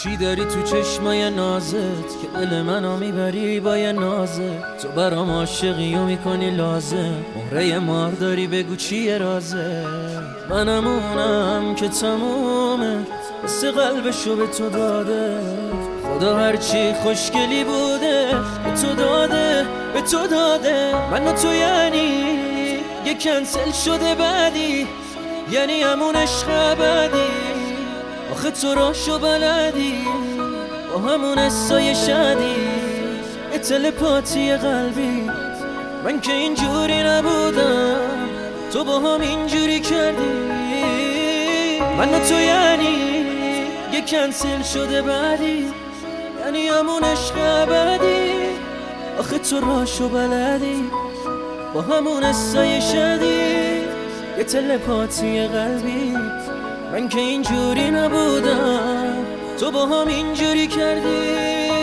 چی داری تو چشمای نازت که دل منو میبری با یه نازه؟ تو برام عاشقی و میکنی لازم، مهره مار داری بگو چیه رازه؟ منم اونم که تمومه مثل قلبشو به تو داده، خدا هرچی خوشگلی بوده به تو داده، به تو داده. من و تو یعنی یه کنسل شده بعدی، یعنی همون عشق ابدی. آخه تو راشو بلدی با همون حسای شدی، یه تلپاتی قلبی. من که اینجوری نبودم تو با هم اینجوری کردی. من و تو یعنی یه کنسل شده بعدی، یعنی همون عشق ابدی. آخه تو راشو بلدی با همون حسای شدی، یه تلپاتی قلبی. من که اینجوری نبودم تو با هم اینجوری کردی.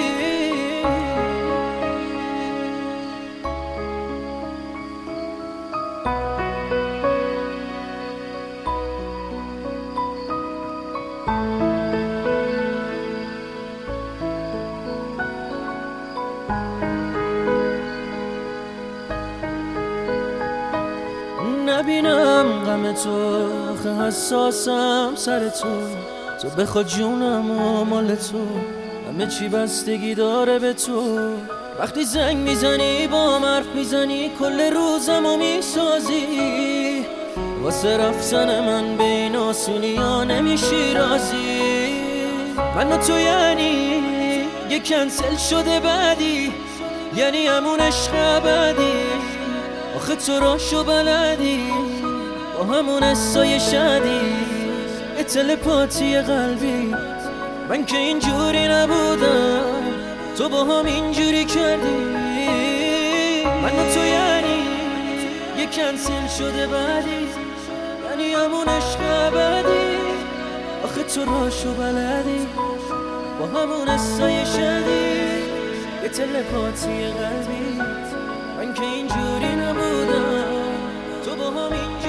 نبینم غم تو، آخه حساسم سر تو. تو بخواد جونم و مال تو، همه چی بستگی داره به تو. وقتی زنگ میزنی با حرف میزنی کل روزمو میسازی. واسه رفتن من به این آسونی ها نمیشی رازی. من و تو یعنی یه کنسل شده بعدی، یعنی همون عشق ابدی. آخه تو راشو بلدی با همون حسای شدی، یه تلپاتی قلبی. من که اینجوری نبودم تو با هم اینجوری کردی. من و تو یعنی یه کنسل شده بعدی، یعنی همون عشق ابدی. آخه تو راشو بلدی با همون حسای شدی، یه تلپاتی قلبی. من که اینجوری نبودم تو با هم اینجوری